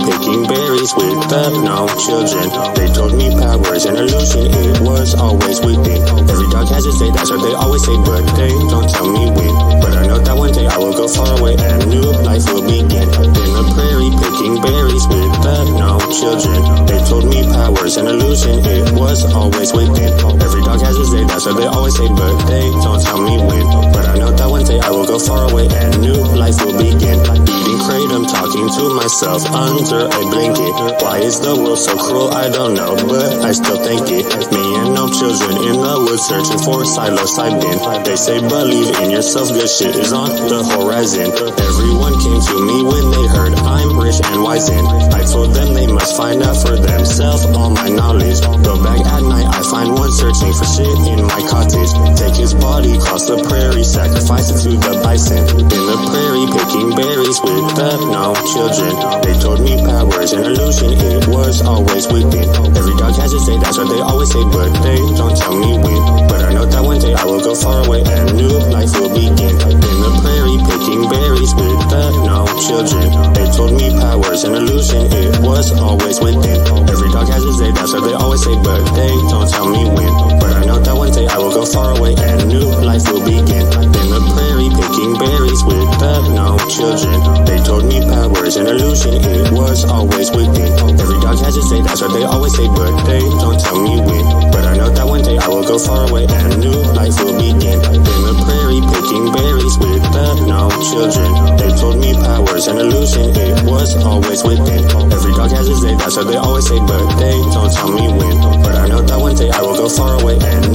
picking berries with the no children. They told me power's an illusion, it was always within. Every dog has its day, that's what they always say, but they don't tell me when. But I know that one day I will go far away and new life will begin. In the prairie picking berries with the no children. They told me power's an illusion, it was always within. Every dog has its day, that's what they always say, but they don't tell me when. But I know that one day I will go far away and new life will begin. Eating kratom, talking to myself under a blanket. Why is the world so cruel? I don't know, but I still think it. Me and no children in the woods searching for psilocybin. They say believe in yourself, good shit is on the horizon. Everyone came to me when they heard I'm rich and wise, and I told them they must find out for themselves all my knowledge. Go back at night, I find one searching for shit in my cottage. Take his body, cross the prairie, sacrifice it to the bison. In the prairie picking berries with the no children. They told me power's an illusion, it was always within. Every dog has its day, that's what they always say, but they don't tell me when. But I know that one day I will go far away and new life will begin. In the prairie picking berries with the no children. They told me power's an illusion, it was always within. Every dog has its day, that's what they always say, but they don't tell me when. But I know that one day I will go far away and new life will begin. In the prairie picking berries with the no children. They told me power's an illusion, it was always within. Every dog has its day, that's what they always say, but they don't tell me when. But I know that one day I will go far away and new life will begin. In the prairie picking berries with the no children. They told me power's an illusion, it was always within. Every dog has its day, that's what they always say, but they don't tell me when. But I know that one day I will go far away and